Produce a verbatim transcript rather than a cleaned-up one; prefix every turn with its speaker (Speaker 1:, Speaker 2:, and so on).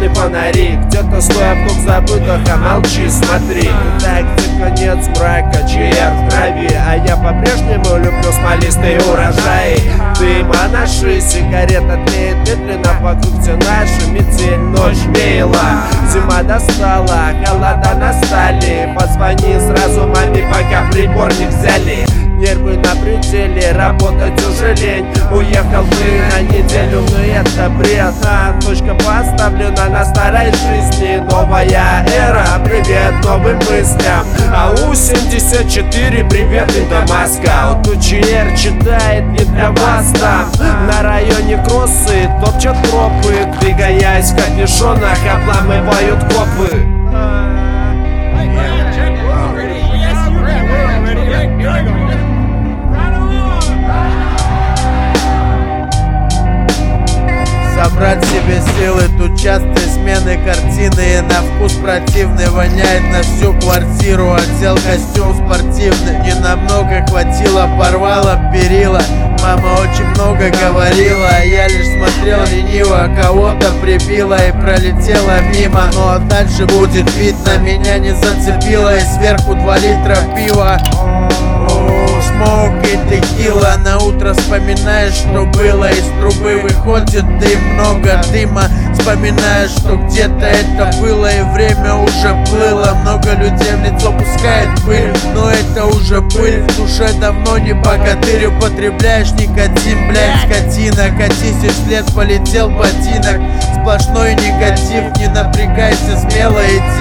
Speaker 1: фонари. Где-то стоя в двух забытых, а молчи, смотри. Так, где конец мрака, чья в крови. А я по-прежнему люблю смолистые урожаи. Дыма наши, сигарета тлеет медленно. Вокруг все наши, метель, ночь мила. Зима достала, холода настали. Позвони сразу маме, пока прибор не взяли. Нервы на пределе, работать уже лень. Уехал ты на неделю, но это бред. А, точка поставлена на старой жизни. Новая эра, привет новым мыслям. АУ семьдесят четыре, привет Индомаска. У ТУЧР читает не для вас там. На районе кроссы топчат тропы. Двигаясь в капюшонах, обламывают копы.
Speaker 2: Собрать себе силы, тут частые смены картины. И на вкус противный, воняет на всю квартиру. Одел костюм спортивный, не намного хватило, порвала перила. Мама очень много говорила, а я лишь смотрел лениво. Кого-то прибила и пролетела мимо. Но дальше будет видно, меня не зацепило. И сверху два литра пива. Смоук и текила. На утро вспоминаешь, что было. Из трубы выходит дым, много дыма. Вспоминаешь, что где-то это было и время уже плыло. Много людей в лицо пускает пыль, но это уже пыль. В душе давно не богатырь. Употребляешь никотин, блядь, скотина. Катись и вслед полетел ботинок. Сплошной негатив, не напрягайся, смело иди.